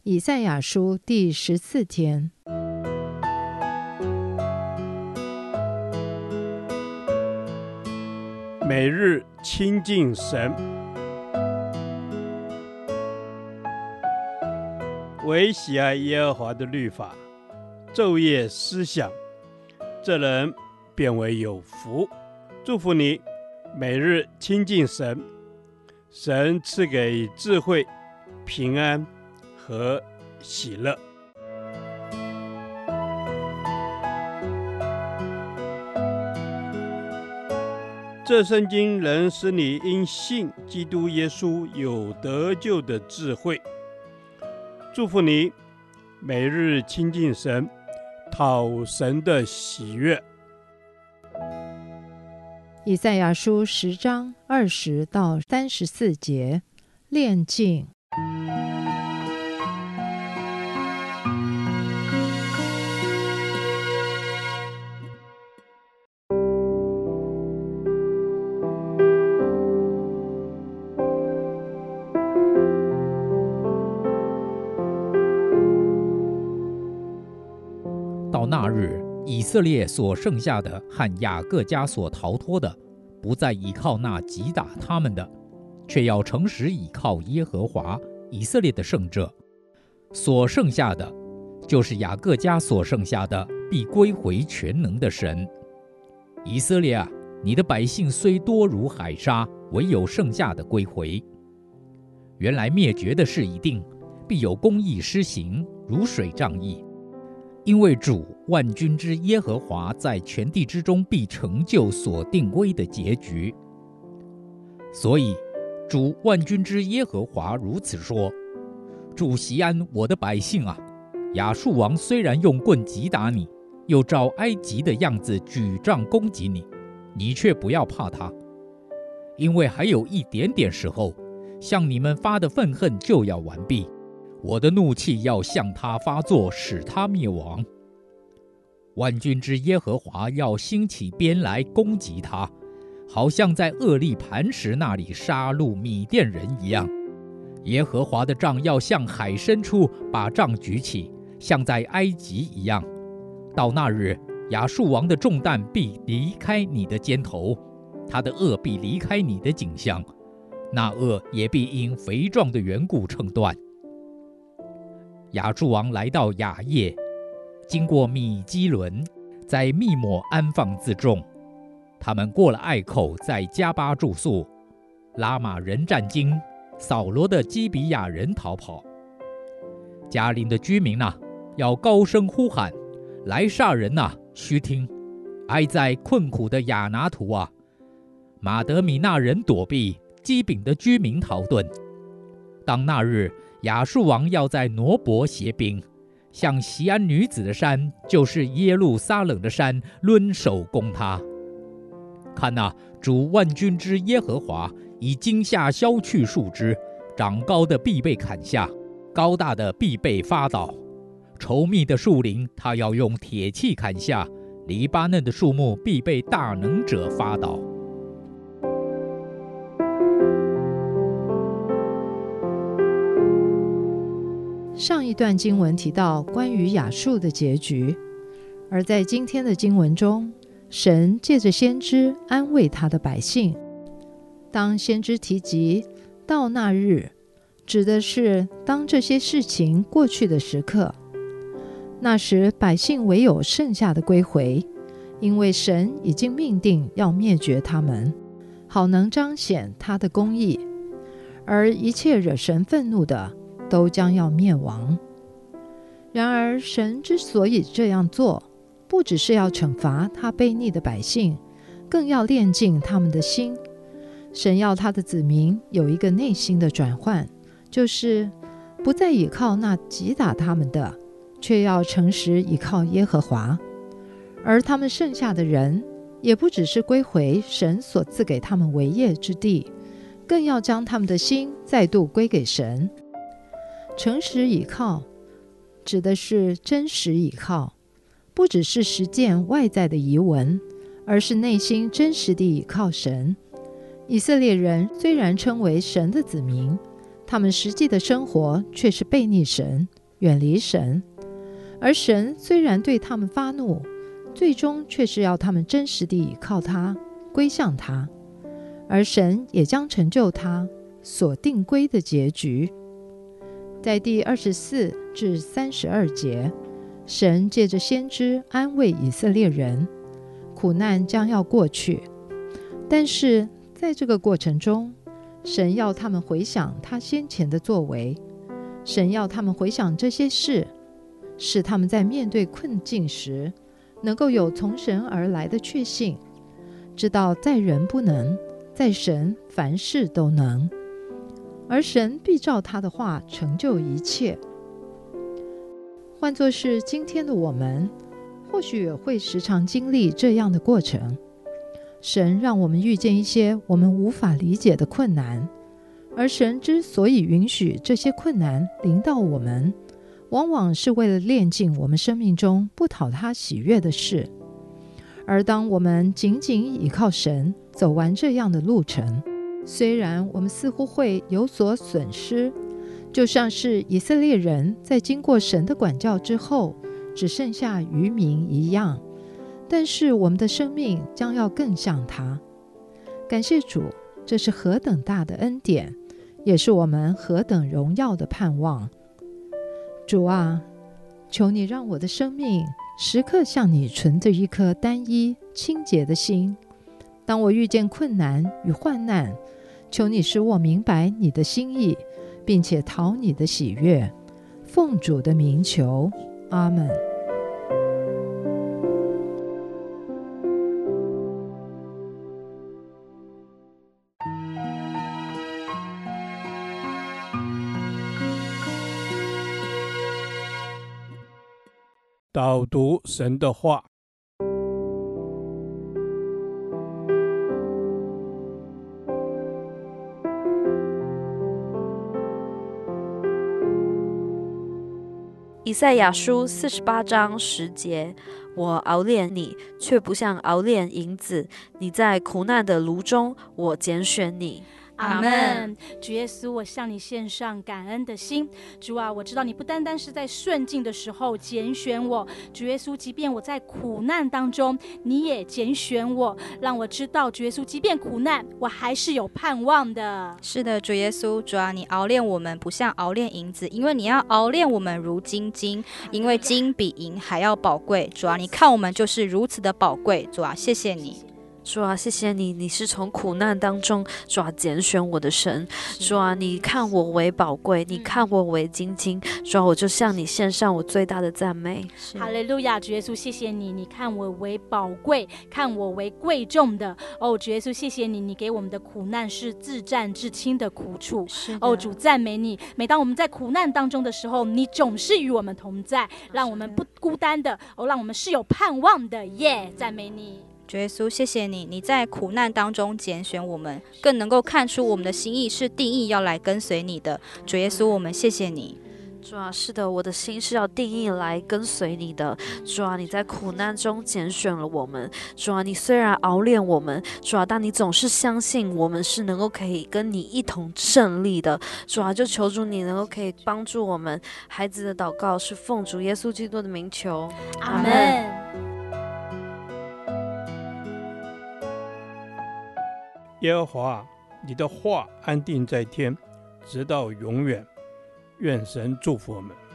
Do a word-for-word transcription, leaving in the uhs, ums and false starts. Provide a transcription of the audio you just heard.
以赛亚书第十四天。 每日亲近神，唯喜爱耶和华的律法，昼夜思想，这人便为有福。祝福你，每日亲近神，神赐给智慧、平安和喜乐。这圣经能使你因信基督耶稣有得救的智慧。祝福你，每日亲近神，讨神的喜悦。 以赛亚书十章二十到三十四节，炼净。 到那日，以色列所剩下的和雅各家所逃脱的，不再倚靠那击打他们的，却要诚实倚靠耶和华以色列的圣者。所剩下的，就是雅各家所剩下的，必归回全能的神。以色列啊，你的百姓虽多如海沙，唯有剩下的归回。原来灭绝的事一定，必有公义施行，如水涨溢。因为主万军之耶和华在全地之中必成就所定规的结局。所以主万军之耶和华如此说：主锡安我的百姓啊，亚述王虽然用棍击打你，又照埃及的样子举杖攻击你，你却不要怕他，因为还有一点点时候，向你们发的愤恨就要完毕，我的怒气要向他发作，使他灭亡。万军之耶和华要兴起鞭来攻击他，好像在厄利磐石那里杀戮米甸人一样。耶和华的杖要向海伸出，把杖举起，像在埃及一样。到那日，亚述王的重担必离开你的肩头，他的轭必离开你的颈项，那轭也必因肥壮的缘故称断。亚述王来到雅业，经过米基伦，在密抹安放自重。他们过了隘口，在加巴住宿。拉玛人战惊，扫罗的基比亚人逃跑。迦琳的居民啊，要高声呼喊；莱煞人啊，须听！哀在困苦的亚拿图啊，马德米那人躲避，基丙的居民逃遁。当那日，亚述王要在挪伯歇兵，向锡安女子的山，就是耶路撒冷的山，抡手攻他。看哪，主万军之耶和华以惊吓削去树枝，长高的必被砍下，高大的必被发倒。稠密的树林，他要用铁器砍下；黎巴嫩的树木必被大能者发倒。 上一段经文提到关于亚述的结局，而在今天的经文中，神借着先知安慰他的百姓。当先知提及到那日，指的是当这些事情过去的时刻，那时百姓唯有剩下的归回，因为神已经命定要灭绝他们，好能彰显他的公义，而一切惹神愤怒的都将要灭亡。然而神之所以这样做，不只是要惩罚他悖逆的百姓，更要炼净他们的心。神要他的子民有一个内心的转换，就是不再倚靠那击打他们的，却要诚实倚靠耶和华。而他们剩下的人，也不只是归回神所赐给他们为业之地，更要将他们的心再度归给神。诚实倚靠指的是真实倚靠，不只是实践外在的仪文，而是内心真实地倚靠神。以色列人虽然称为神的子民，他们实际的生活却是悖逆神， 远离神。而神虽然对他们发怒，最终却是要他们真实地倚靠他，归向他，而神也将成就他所定规的结局。在第二十四至三十二节，神借着先知安慰以色列人，苦难将要过去，但是在这个过程中，神要他们回想他先前的作为，神要他们回想这些事，使他们在面对困境时能够有从神而来的确信，知道在人不能，在神凡事都能，而神必照他的话成就一切。换作是今天的我们，或许也会时常经历这样的过程。神让我们遇见一些我们无法理解的困难，而神之所以允许这些困难临到我们，往往是为了炼尽我们生命中不讨他喜悦的事。而当我们紧紧倚靠神，走完这样的路程，虽然我们似乎会有所损失，就像是以色列人在经过神的管教之后，只剩下渔民一样，但是我们的生命将要更像他。感谢主，这是何等大的恩典，也是我们何等荣耀的盼望。主啊，求你让我的生命时刻向你存着一颗单一清洁的心。当我遇见困难与患难，求你使我明白你的心意，并且讨你的喜悦。奉主的名求，阿们。 导读神的话。 以赛亚书四十八章十节，我熬炼你，却不像熬炼银子；你在苦难的炉中，我拣选你。 阿们。主耶稣，我向你献上感恩的心。主啊，我知道你不单单是在顺境的时候拣选我，主耶稣，即便我在苦难当中，你也拣选我，让我知道，主耶稣，即便苦难，我还是有盼望的。 是的，主耶稣，主啊，你熬炼我们不像熬炼银子，因为你要熬炼我们如金金，因为金比银还要宝贵。主啊，你看我们就是如此的宝贵。主啊，谢谢你。 主啊，谢谢你，你是从苦难当中，主啊，拣选我的神。主啊，你看我为宝贵，你看我为金金。主啊，我就向你献上我最大的赞美。 哈利路亚，主耶稣，谢谢你，你看我为宝贵，看我为贵重的。哦，主耶稣，谢谢你，你给我们的苦难是自战至亲的苦楚。哦，主赞美你，每当我们在苦难当中的时候，你总是与我们同在，让我们不孤单的，哦，让我们是有盼望的。耶，赞美你。 主耶稣，谢谢你，你在苦难当中拣选我们，更能够看出我们的心意是定义要来跟随你的。主耶稣，我们谢谢你。 主啊，是的，我的心是要定义来跟随你的。主啊，你在苦难中拣选了我们。主啊，你虽然熬炼我们，主啊，但你总是相信我们是能够可以跟你一同胜利的。主啊，就求主你能够可以帮助我们。孩子的祷告是奉主耶稣基督的名求， 阿们。 耶和华，你的话安定在天，直到永远。愿神祝福我们。